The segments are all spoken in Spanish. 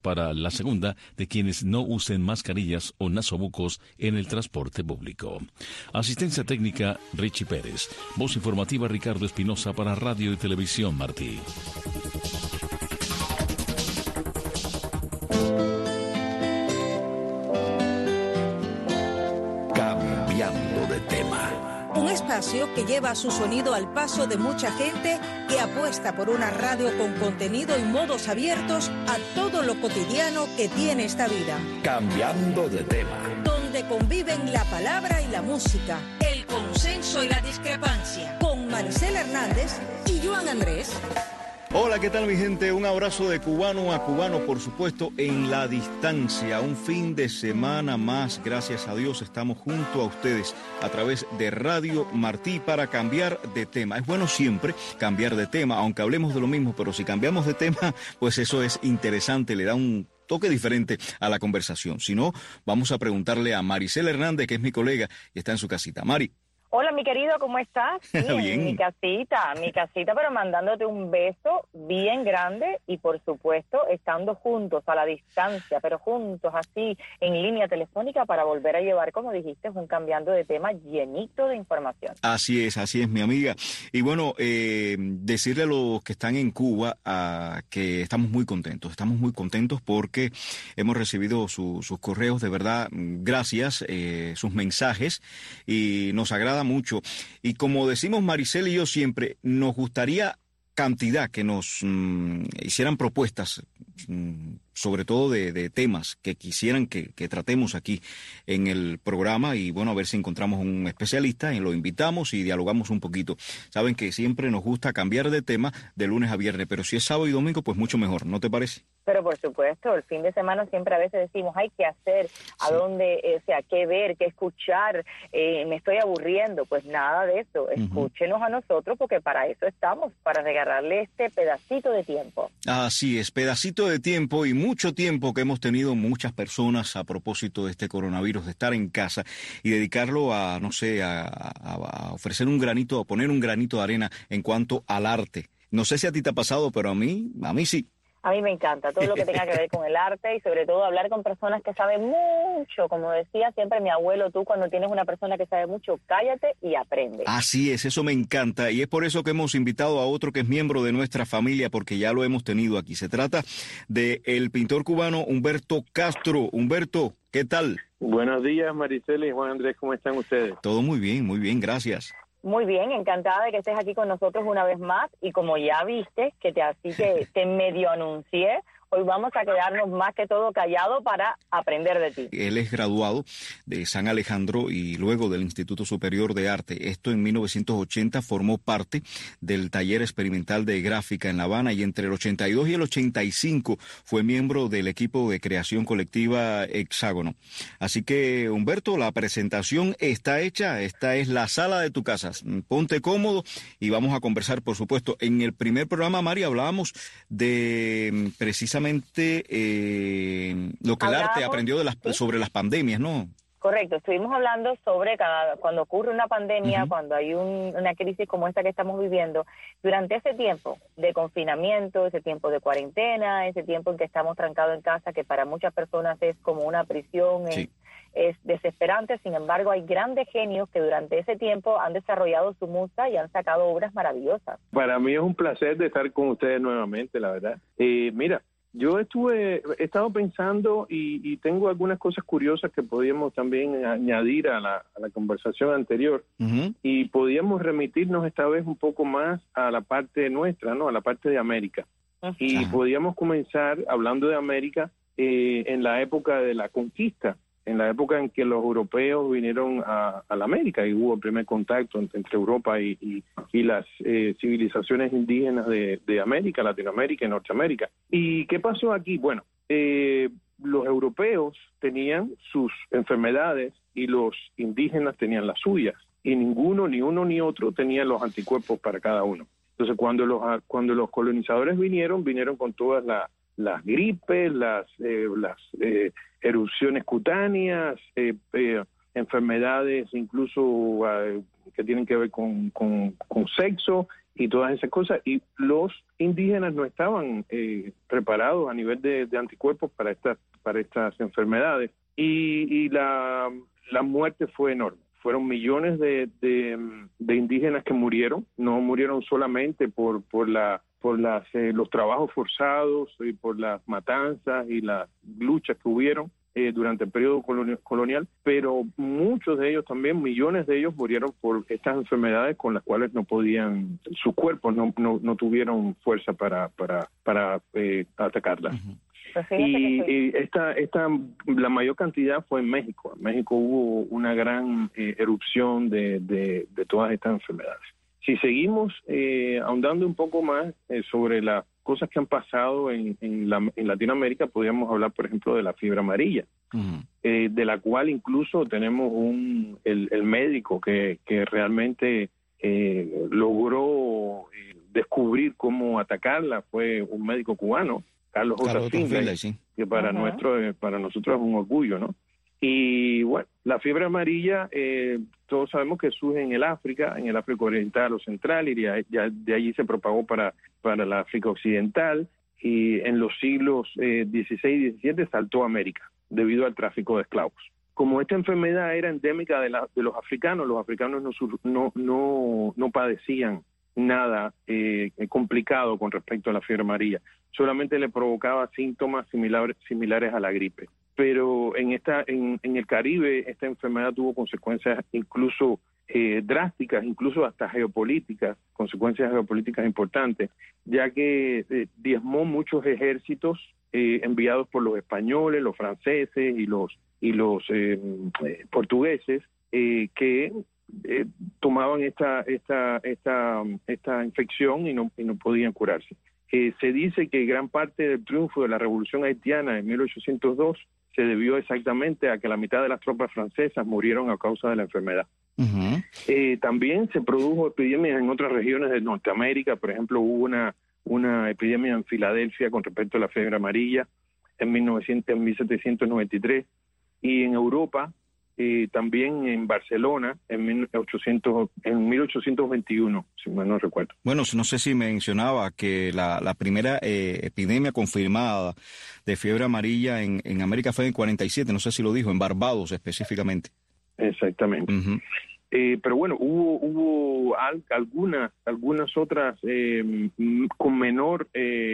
para la segunda de quienes no usen mascarillas o nasobucos en el transporte público. Asistencia técnica Richie Pérez. Voz informativa Ricardo Espinosa para Radio y Televisión Martí. Cambiando de tema. Un espacio que lleva su sonido al paso de mucha gente que apuesta por una radio con contenido y modos abiertos a todo lo cotidiano que tiene esta vida. Cambiando de tema. Donde conviven la palabra y la música, el consenso y la discrepancia. Con Maricela Hernández y Joan Andrés. Hola, ¿qué tal mi gente? Un abrazo de cubano a cubano, por supuesto, en la distancia. Un fin de semana más, gracias a Dios, estamos junto a ustedes a través de Radio Martí para cambiar de tema. Es bueno siempre cambiar de tema, aunque hablemos de lo mismo, pero si cambiamos de tema, pues eso es interesante, le da un toque diferente a la conversación. Si no, vamos a preguntarle a Maricela Hernández, que es mi colega y está en su casita. Mari. Hola, mi querido, ¿cómo estás? Bien. Mi casita, pero mandándote un beso bien grande y, por supuesto, estando juntos a la distancia, pero juntos así, en línea telefónica para volver a llevar, como dijiste, un cambiando de tema llenito de información. Así es, mi amiga. Y bueno, decirle a los que están en Cuba que estamos muy contentos porque hemos recibido sus correos, de verdad, gracias, sus mensajes, y nos agrada mucho. Y como decimos Maricel y yo siempre, nos gustaría cantidad que nos hicieran propuestas, sobre todo de temas que quisieran que tratemos aquí en el programa, y bueno, a ver si encontramos un especialista y lo invitamos y dialogamos un poquito. Saben que siempre nos gusta cambiar de tema de lunes a viernes, pero si es sábado y domingo, pues mucho mejor, ¿no te parece? Pero por supuesto, el fin de semana siempre a veces decimos, hay que hacer, a dónde, qué ver, qué escuchar, me estoy aburriendo. Pues nada de eso, escúchenos a nosotros, porque para eso estamos, para regalarle este pedacito de tiempo. Así es, pedacito de tiempo y mucho tiempo que hemos tenido muchas personas a propósito de este coronavirus, de estar en casa y dedicarlo a, no sé, a ofrecer un granito, a poner un granito de arena en cuanto al arte. No sé si a ti te ha pasado, pero a mí sí. A mí me encanta todo lo que tenga que ver con el arte y sobre todo hablar con personas que saben mucho. Como decía siempre mi abuelo, tú cuando tienes una persona que sabe mucho, cállate y aprende. Así es, eso me encanta, y es por eso que hemos invitado a otro que es miembro de nuestra familia, porque ya lo hemos tenido aquí. Se trata de el pintor cubano Humberto Castro. Humberto, ¿qué tal? Buenos días, Maricela y Juan Andrés, ¿cómo están ustedes? Todo muy bien, gracias. Muy bien, encantada de que estés aquí con nosotros una vez más, y como ya viste, que te medio anuncié, hoy vamos a quedarnos más que todo callados para aprender de ti. Él es graduado de San Alejandro y luego del Instituto Superior de Arte. Esto en 1980 formó parte del Taller Experimental de Gráfica en La Habana, y entre el 82 y el 85 fue miembro del equipo de creación colectiva Hexágono. Así que, Humberto, la presentación está hecha. Esta es la sala de tu casa. Ponte cómodo y vamos a conversar, por supuesto. En el primer programa, Mari, hablábamos de precisamente lo que el arte aprendió sobre las pandemias, ¿no? Correcto, estuvimos hablando sobre cuando ocurre una pandemia, cuando hay una crisis como esta que estamos viviendo, durante ese tiempo de confinamiento, ese tiempo de cuarentena, ese tiempo en que estamos trancados en casa, que para muchas personas es como una prisión, sí. Es desesperante. Sin embargo, hay grandes genios que durante ese tiempo han desarrollado su musa y han sacado obras maravillosas. Para mí es un placer de estar con ustedes nuevamente, la verdad. Mira, yo he estado pensando y tengo algunas cosas curiosas que podíamos también añadir a la conversación anterior, y podíamos remitirnos esta vez un poco más a la parte nuestra, ¿no? A la parte de América. Y podíamos comenzar hablando de América en la época de la conquista, en la época en que los europeos vinieron a la América y hubo el primer contacto entre Europa y las civilizaciones indígenas de América, Latinoamérica y Norteamérica. ¿Y qué pasó aquí? Bueno, los europeos tenían sus enfermedades y los indígenas tenían las suyas, y ninguno, ni uno ni otro, tenía los anticuerpos para cada uno. Entonces, cuando los colonizadores vinieron con todas las gripes, las erupciones cutáneas, enfermedades incluso que tienen que ver con sexo, y todas esas cosas. Y los indígenas no estaban preparados a nivel de anticuerpos para estas enfermedades. Y la muerte fue enorme. Fueron millones de indígenas que murieron. No murieron solamente por los trabajos forzados y por las matanzas y las luchas que hubieron durante el periodo colonial, pero muchos de ellos también, millones de ellos murieron por estas enfermedades con las cuales no podían, sus cuerpos no tuvieron fuerza para atacarlas. Uh-huh. Y la mayor cantidad fue en México. En México hubo una gran erupción de todas estas enfermedades. Si seguimos ahondando un poco más sobre las cosas que han pasado en Latinoamérica, podríamos hablar, por ejemplo, de la fiebre amarilla, uh-huh. De la cual incluso tenemos el médico que realmente logró descubrir cómo atacarla. Fue un médico cubano, Carlos J. Finlay, sí. Que para nosotros es un orgullo, ¿no? Y bueno, la fiebre amarilla, todos sabemos que surge en el África Oriental o Central, y de allí se propagó para la África Occidental, y en los siglos XVI y XVII saltó a América debido al tráfico de esclavos. Como esta enfermedad era endémica de los africanos no padecían nada complicado con respecto a la fiebre amarilla, solamente le provocaba síntomas similares a la gripe. Pero en el Caribe esta enfermedad tuvo consecuencias incluso drásticas, incluso hasta consecuencias geopolíticas importantes, ya que diezmó muchos ejércitos enviados por los españoles, los franceses y los portugueses que tomaban esta infección y no podían curarse. Se dice que gran parte del triunfo de la Revolución Haitiana en 1802 se debió exactamente a que la mitad de las tropas francesas murieron a causa de la enfermedad. Uh-huh. También se produjo epidemias en otras regiones de Norteamérica. Por ejemplo, hubo una epidemia en Filadelfia con respecto a la fiebre amarilla en 1793, y en Europa también en Barcelona en 1821, si mal no recuerdo. Bueno, no sé si mencionaba que la primera epidemia confirmada de fiebre amarilla en América fue en 47, no sé si lo dijo, en Barbados específicamente. Exactamente. Uh-huh. Pero bueno, hubo algunas otras con menor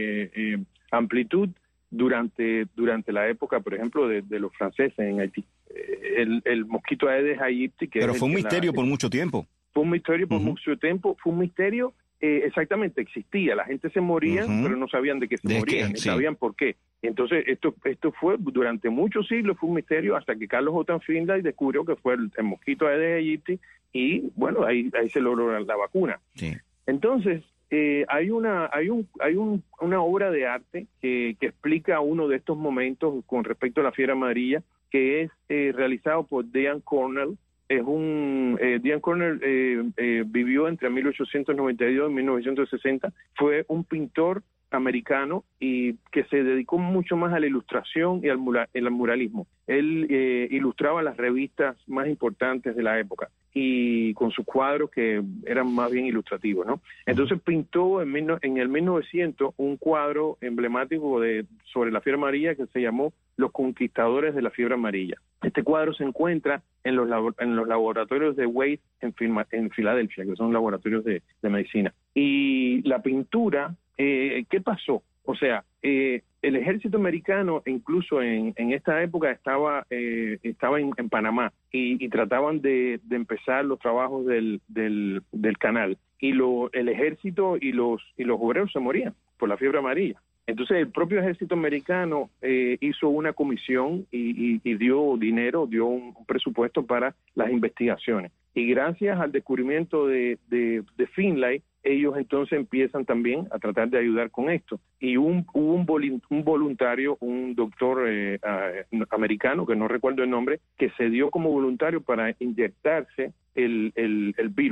amplitud durante la época, por ejemplo, de los franceses en Haití. El mosquito Aedes aegypti, pero fue un misterio por mucho tiempo. Fue un misterio por mucho tiempo, fue un misterio, exactamente, existía, la gente se moría, pero no sabían de qué se morían, ni sabían por qué. Entonces esto fue durante muchos siglos, fue un misterio hasta que Carlos J. Finlay descubrió que fue el mosquito Aedes aegypti, y bueno, ahí se logró la vacuna. Sí. Entonces hay una obra de arte que explica uno de estos momentos con respecto a la fiebre amarilla, que es realizado por Dean Cornell. Dean Cornell vivió entre 1892 y 1960. Fue un pintor americano y que se dedicó mucho más a la ilustración y al muralismo. Él ilustraba las revistas más importantes de la época y con sus cuadros que eran más bien ilustrativos, ¿no? Entonces pintó en el 1900 un cuadro emblemático sobre la fiebre amarilla que se llamó Los Conquistadores de la Fiebre Amarilla. Este cuadro se encuentra en los laboratorios de Weiss en Filadelfia, que son laboratorios de medicina. Y la pintura, ¿qué pasó? O sea, el ejército americano, incluso en esta época, estaba en Panamá y trataban de empezar los trabajos del canal. Y el ejército y los obreros se morían por la fiebre amarilla. Entonces el propio ejército americano hizo una comisión y dio dinero, dio un presupuesto para las investigaciones. Y gracias al descubrimiento de Finlay, ellos entonces empiezan también a tratar de ayudar con esto. Y hubo un voluntario, un doctor americano, que no recuerdo el nombre, que se dio como voluntario para inyectarse el virus.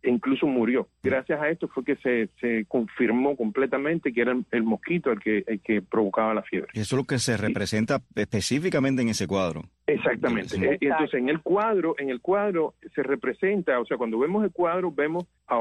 incluso murió. Gracias a esto fue que se confirmó completamente que era el mosquito el que provocaba la fiebre. Y eso es lo que se representa específicamente en ese cuadro. Exactamente. Exacto. Entonces en el cuadro se representa, o sea, cuando vemos el cuadro vemos a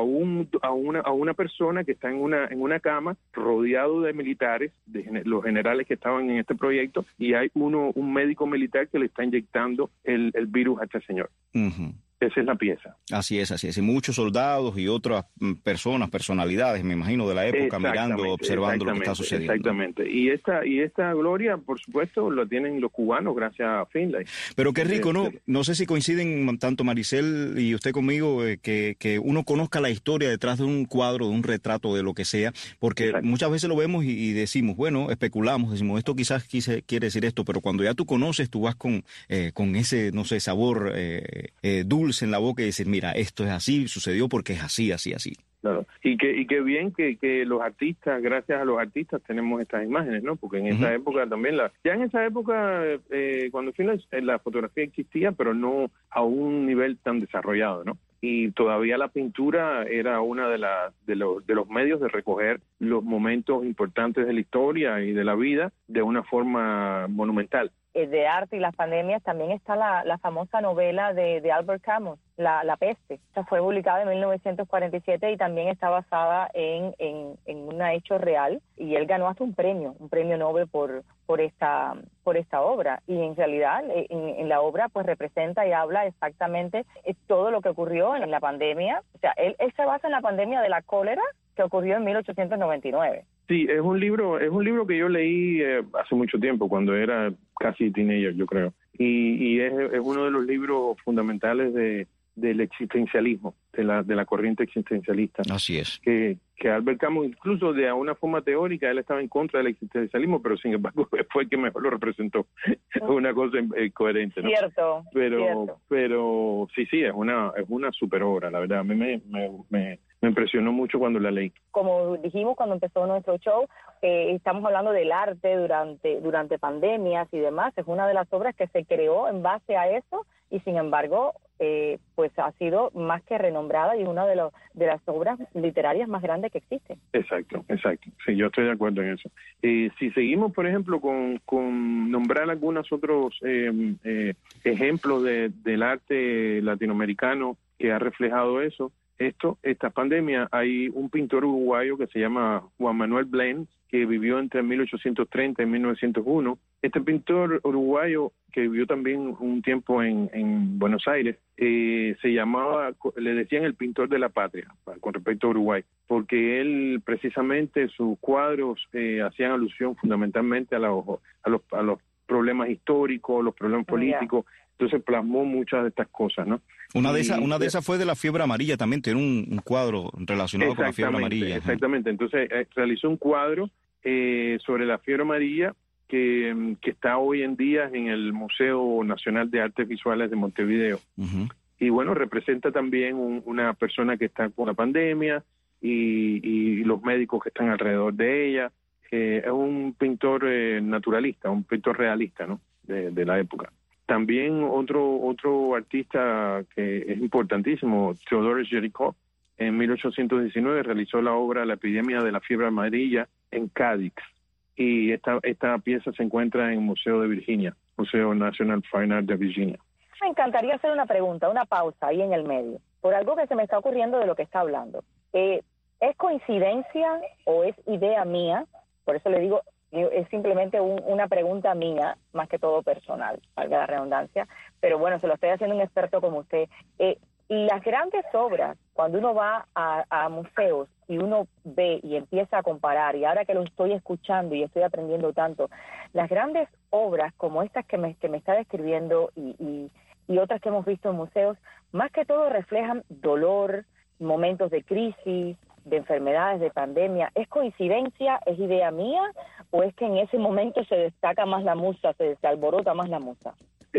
una persona que está en una cama rodeado de militares, los generales que estaban en este proyecto, y hay un médico militar que le está inyectando el virus a este señor. Uh-huh. Esa es la pieza. Así es. Y muchos soldados y otras personalidades, me imagino, de la época, mirando, observando lo que está sucediendo. Exactamente. Y esta gloria, por supuesto, la tienen los cubanos gracias a Finlay. Pero qué rico, ¿no? No sé si coinciden tanto Maricel y usted conmigo, que uno conozca la historia detrás de un cuadro, de un retrato, de lo que sea, porque Exacto. muchas veces lo vemos y decimos, bueno, especulamos, decimos, esto quizás quiere decir esto, pero cuando ya tú conoces, tú vas con ese, no sé, sabor dulce en la boca y decir, mira, esto es así, sucedió porque es así. Claro. Y qué bien que los artistas, gracias a los artistas tenemos estas imágenes, ¿no? Porque en esa época también, ya en esa época, cuando Finlay, la fotografía existía, pero no a un nivel tan desarrollado, ¿no? Y todavía la pintura era una de los medios de recoger los momentos importantes de la historia y de la vida de una forma monumental. De arte y las pandemias, también está la famosa novela de Albert Camus, La peste. Esta fue publicada en 1947 y también está basada en un hecho real, y él ganó hasta un premio Nobel por esta obra, y en realidad en la obra pues representa y habla exactamente todo lo que ocurrió en la pandemia. O sea, él se basa en la pandemia de la cólera que ocurrió en 1899. Sí, es un libro que yo leí hace mucho tiempo, cuando era casi teenager, yo creo. Y es uno de los libros fundamentales del existencialismo, de la corriente existencialista. Así es. Que Albert Camus, incluso de una forma teórica, él estaba en contra del existencialismo, pero sin embargo fue el que mejor lo representó. Es una cosa coherente, ¿no? Cierto. Pero sí, es una super obra, la verdad. A mí me impresionó mucho cuando la leí. Como dijimos cuando empezó nuestro show, estamos hablando del arte durante pandemias y demás. Es una de las obras que se creó en base a eso, y sin embargo pues ha sido más que renombrada, y es una de las obras literarias más grandes que existen. Exacto. Sí, yo estoy de acuerdo en eso. Si seguimos, por ejemplo, con nombrar algunos otros ejemplos del arte latinoamericano que ha reflejado eso, esta pandemia, hay un pintor uruguayo que se llama Juan Manuel Blens, que vivió entre 1830 y 1901. Este pintor uruguayo, que vivió también un tiempo en Buenos Aires, le decían el pintor de la patria, con respecto a Uruguay, porque él, precisamente, sus cuadros hacían alusión fundamentalmente a los problemas históricos, los problemas políticos. Entonces plasmó muchas de estas cosas, ¿no? Una de esas fue de la fiebre amarilla, también tiene un cuadro relacionado con la fiebre amarilla. Exactamente, entonces realizó un cuadro sobre la fiebre amarilla que está hoy en día en el Museo Nacional de Artes Visuales de Montevideo. Uh-huh. Y bueno, representa también una persona que está con la pandemia y los médicos que están alrededor de ella. Es un pintor naturalista, un pintor realista, ¿no? De la época. También otro artista que es importantísimo, Theodore Géricault, en 1819 realizó la obra La epidemia de la fiebre amarilla en Cádiz, y esta pieza se encuentra en el Museo de Virginia, Museo National Fine Art de Virginia. Me encantaría hacer una pregunta, una pausa ahí en el medio, por algo que se me está ocurriendo de lo que está hablando. ¿Es coincidencia o es idea mía? Por eso le digo, es simplemente una pregunta mía, más que todo personal, valga la redundancia, pero bueno, se lo estoy haciendo un experto como usted. Las grandes obras, cuando uno va a museos y uno ve y empieza a comparar, y ahora que lo estoy escuchando y estoy aprendiendo tanto, las grandes obras como estas que me está describiendo y otras que hemos visto en museos, más que todo reflejan dolor, momentos de crisis, de enfermedades, de pandemia. ¿Es coincidencia? ¿Es idea mía? ¿O es que en ese momento se destaca más la musa, se alborota más la musa?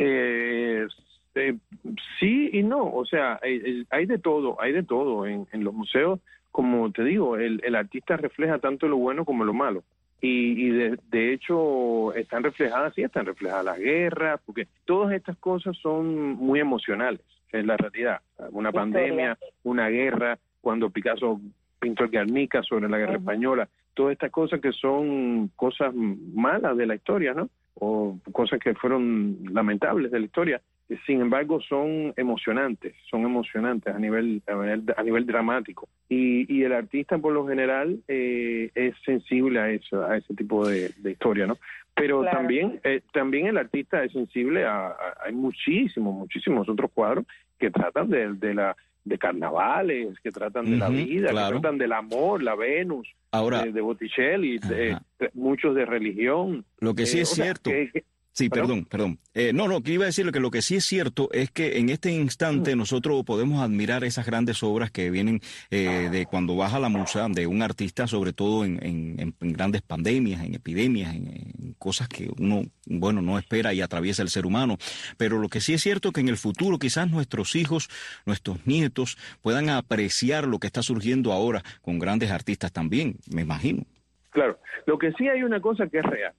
Sí y no, o sea, hay de todo en los museos. Como te digo, el artista refleja tanto lo bueno como lo malo. Y de hecho están reflejadas las guerras, porque todas estas cosas son muy emocionales. es la realidad. Una pandemia, una guerra, cuando Picasso pintó el Guernica sobre la guerra española, todas estas cosas que son cosas malas de la historia, ¿no? O cosas que fueron lamentables de la historia. Sin embargo, son emocionantes a nivel dramático. Y el artista, por lo general, es sensible a ese tipo de historia, ¿no? Pero claro, también el artista es sensible hay muchísimos otros cuadros que tratan de carnavales, que tratan de la vida, claro, que tratan del amor, la Venus, ahora, de Botticelli, muchos de religión. Lo que sí es cierto... Sí, perdón. Que iba a decir que lo que sí es cierto es que en este instante nosotros podemos admirar esas grandes obras que vienen de cuando baja la musa de un artista, sobre todo en grandes pandemias, en epidemias, en cosas que uno, no espera y atraviesa el ser humano. Pero lo que sí es cierto es que en el futuro quizás nuestros hijos, nuestros nietos puedan apreciar lo que está surgiendo ahora con grandes artistas también, me imagino. Claro, lo que sí hay una cosa que es real,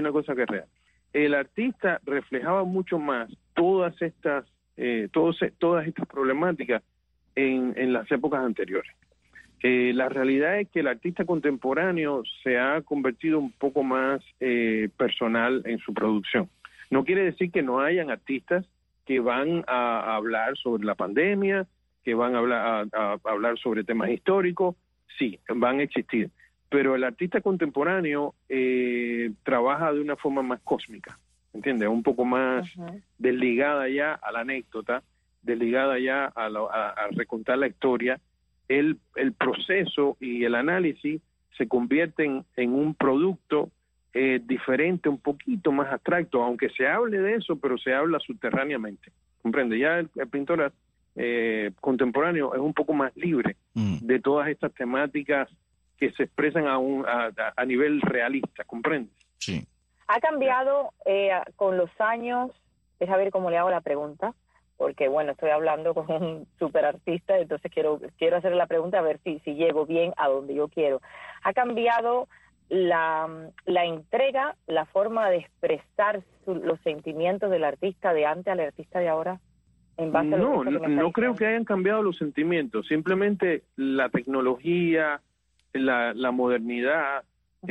El artista reflejaba mucho más todas estas problemáticas en las épocas anteriores. La realidad es que el artista contemporáneo se ha convertido un poco más personal en su producción. No quiere decir que no hayan artistas que van a hablar sobre la pandemia, que van a hablar sobre temas históricos. Sí, van a existir. Pero el artista contemporáneo trabaja de una forma más cósmica, ¿entiendes? Un poco más desligada ya a la anécdota, desligada ya a recontar la historia. El proceso y el análisis se convierten en un producto diferente, un poquito más abstracto, aunque se hable de eso, pero se habla subterráneamente, ¿comprende? Ya el pintor contemporáneo es un poco más libre de todas estas temáticas que se expresan a nivel realista, ¿comprendes? Sí. ¿Ha cambiado con los años? Es a ver cómo le hago la pregunta, porque bueno, estoy hablando con un super artista, entonces quiero hacer la pregunta a ver si llego bien a donde yo quiero. ¿Ha cambiado la entrega, la forma de expresar los sentimientos del artista de antes al artista de ahora? En base no creo que hayan cambiado los sentimientos, simplemente la tecnología, la modernidad,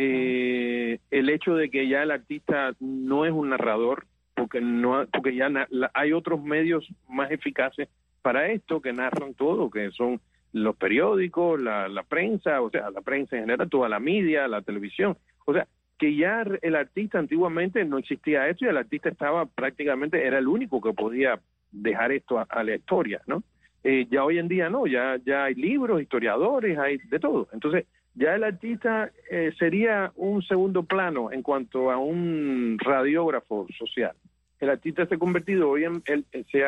el hecho de que ya el artista no es un narrador, porque ya hay otros medios más eficaces para esto que narran todo, que son los periódicos, la prensa, o sea, la prensa en general, toda la media, la televisión. O sea, que ya el artista antiguamente no existía esto y el artista era el único que podía dejar esto a la historia, ¿no? Ya hoy en día no, ya hay libros, historiadores, hay de todo. Entonces, ya el artista sería un segundo plano en cuanto a un radiógrafo social. El artista se ha convertido hoy se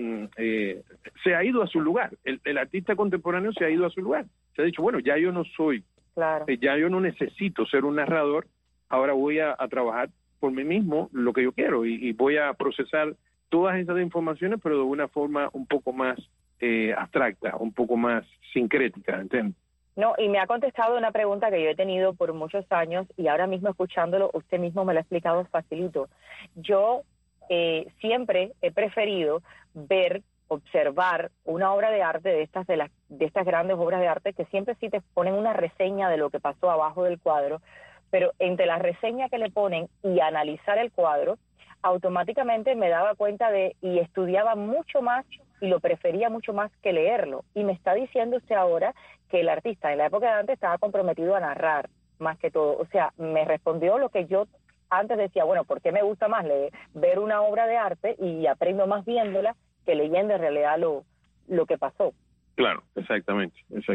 ha ido a su lugar. El artista contemporáneo se ha ido a su lugar. Se ha dicho, bueno, ya yo no soy, ya yo no necesito ser un narrador, ahora voy a trabajar por mí mismo lo que yo quiero y voy a procesar todas esas informaciones, pero de una forma un poco más abstracta, un poco más sincrética, ¿entiendes? No, y me ha contestado una pregunta que yo he tenido por muchos años y ahora mismo escuchándolo, usted mismo me lo ha explicado facilito. Yo siempre he preferido observar una obra de arte de estas grandes obras de arte que siempre sí te ponen una reseña de lo que pasó abajo del cuadro, pero entre la reseña que le ponen y analizar el cuadro, automáticamente me daba cuenta y estudiaba mucho más y lo prefería mucho más que leerlo. Y me está diciendo usted ahora que el artista en la época de antes estaba comprometido a narrar más que todo. O sea, me respondió lo que yo antes decía, bueno, ¿por qué me gusta más ver una obra de arte y aprendo más viéndola que leyendo en realidad lo que pasó? Claro, exactamente. Es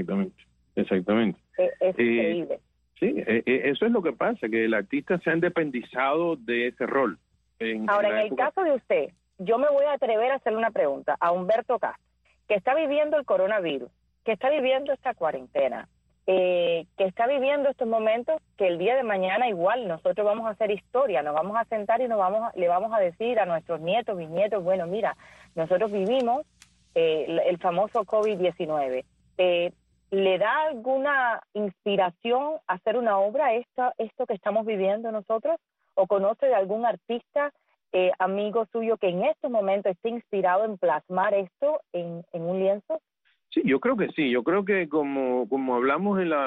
increíble. Sí, eso es lo que pasa, que el artista se ha independizado de ese rol. Ahora, en el caso de usted, yo me voy a atrever a hacerle una pregunta a Humberto Castro, que está viviendo el coronavirus, que está viviendo esta cuarentena, que está viviendo estos momentos, que el día de mañana igual nosotros vamos a hacer historia, nos vamos a sentar y le vamos a decir a nuestros nietos, bisnietos, bueno, mira, nosotros vivimos el famoso COVID-19. ¿Le da alguna inspiración hacer una obra esto que estamos viviendo nosotros? ¿O conoce de algún artista amigo suyo que en estos momentos esté inspirado en plasmar esto en un lienzo? Sí, yo creo que sí. Yo creo que como hablamos en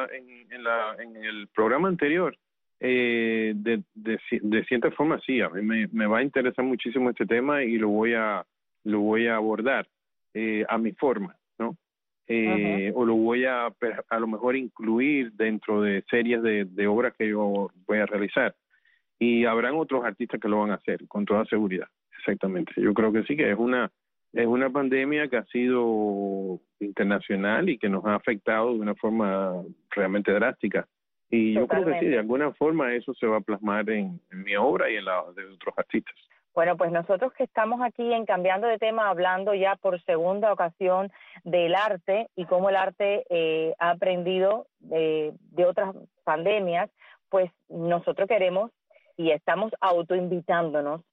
el programa anterior, de cierta forma sí, a mí me va a interesar muchísimo este tema y lo voy a abordar a mi forma, ¿no? O lo voy a lo mejor incluir dentro de series de obras que yo voy a realizar. Y habrán otros artistas que lo van a hacer, con toda seguridad. Exactamente. Yo creo que sí, que es una pandemia que ha sido internacional y que nos ha afectado de una forma realmente drástica. Y yo creo que sí, de alguna forma eso se va a plasmar en mi obra y en la de otros artistas. Bueno, pues nosotros que estamos aquí en Cambiando de Tema, hablando ya por segunda ocasión del arte y cómo el arte ha aprendido de otras pandemias, pues nosotros queremos y estamos autoinvitándonos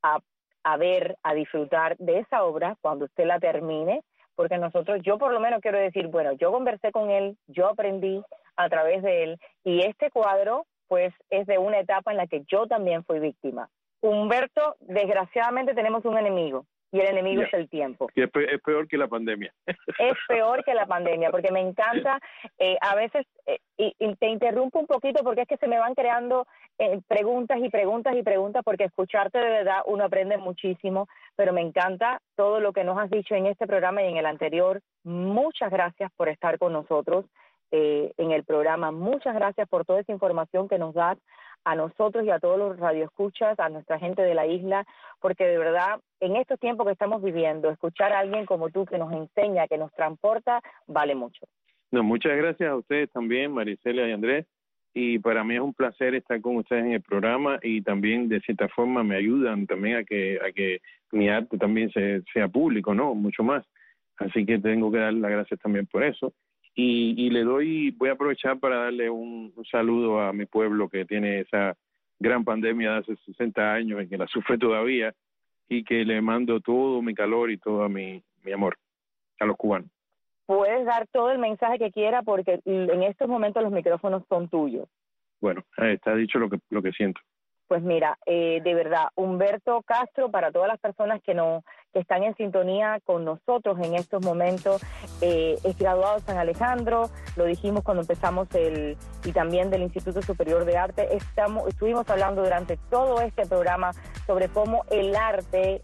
a ver, a disfrutar de esa obra cuando usted la termine, porque yo por lo menos quiero decir, bueno, yo conversé con él, yo aprendí a través de él, y este cuadro pues es de una etapa en la que yo también fui víctima. Humberto, desgraciadamente tenemos un enemigo, y el enemigo es el tiempo. Y es peor que la pandemia. Es peor que la pandemia, porque me encanta, a veces, y te interrumpo un poquito porque es que se me van creando preguntas y preguntas y preguntas, porque escucharte de verdad uno aprende muchísimo, pero me encanta todo lo que nos has dicho en este programa y en el anterior. Muchas gracias por estar con nosotros en el programa. Muchas gracias por toda esa información que nos das a nosotros y a todos los radioescuchas, a nuestra gente de la isla, porque de verdad, en estos tiempos que estamos viviendo, escuchar a alguien como tú que nos enseña, que nos transporta, vale mucho. No, muchas gracias a ustedes también, Maricelia y Andrés, y para mí es un placer estar con ustedes en el programa, y también de cierta forma me ayudan también a que mi arte también sea público, ¿no? Mucho más. Así que tengo que dar las gracias también por eso. Y voy a aprovechar para darle un saludo a mi pueblo que tiene esa gran pandemia de hace 60 años y que la sufre todavía, y que le mando todo mi calor y todo mi amor a los cubanos. Puedes dar todo el mensaje que quiera, porque en estos momentos los micrófonos son tuyos. Bueno, está dicho lo que siento. Pues mira, de verdad, Humberto Castro, para todas las personas que están en sintonía con nosotros en estos momentos, es graduado de San Alejandro, lo dijimos cuando empezamos y también del Instituto Superior de Arte. Estuvimos hablando durante todo este programa sobre cómo el arte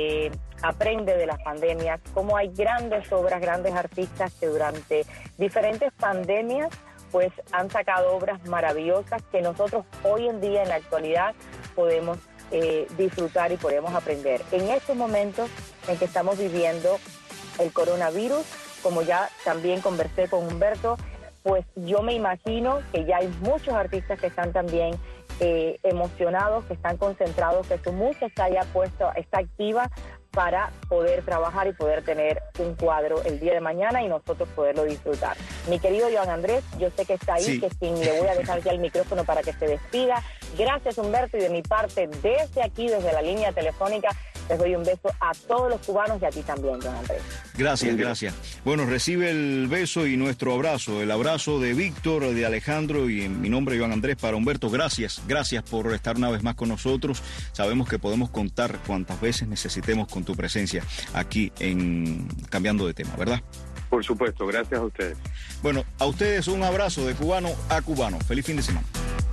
aprende de las pandemias, cómo hay grandes obras, grandes artistas que durante diferentes pandemias pues han sacado obras maravillosas que nosotros hoy en día, en la actualidad, podemos disfrutar y podemos aprender. En estos momentos en que estamos viviendo el coronavirus, como ya también conversé con Humberto, pues yo me imagino que ya hay muchos artistas que están también emocionados, que están concentrados, que su música está activa para poder trabajar y poder tener un cuadro el día de mañana y nosotros poderlo disfrutar. Mi querido Joan Andrés, yo sé que está ahí, sí. Le voy a dejar ya el micrófono para que se despida. Gracias, Humberto, y de mi parte, desde aquí, desde la línea telefónica, les doy un beso a todos los cubanos y a ti también, Joan Andrés. Gracias. Bueno, recibe el beso y nuestro abrazo, el abrazo de Víctor, de Alejandro y en mi nombre, Joan Andrés, para Humberto. Gracias por estar una vez más con nosotros. Sabemos que podemos contar cuantas veces necesitemos con tu presencia aquí en Cambiando de Tema, ¿verdad? Por supuesto, gracias a ustedes. Bueno, a ustedes un abrazo de cubano a cubano. Feliz fin de semana.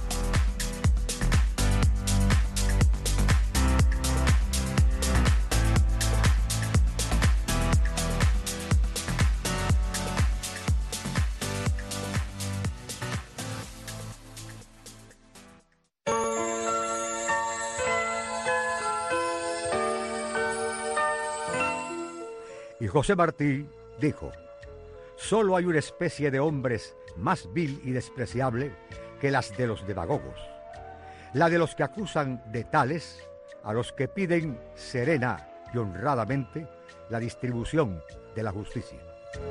Y José Martí dijo: solo hay una especie de hombres más vil y despreciable que las de los demagogos, la de los que acusan de tales a los que piden serena y honradamente la distribución de la justicia.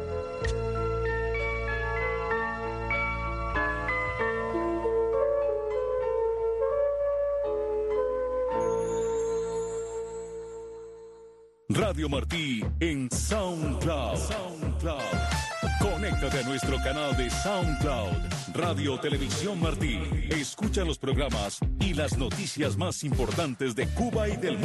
Radio Martí en SoundCloud. Conéctate a nuestro canal de SoundCloud, Radio Televisión Martí. Escucha los programas y las noticias más importantes de Cuba y del mundo.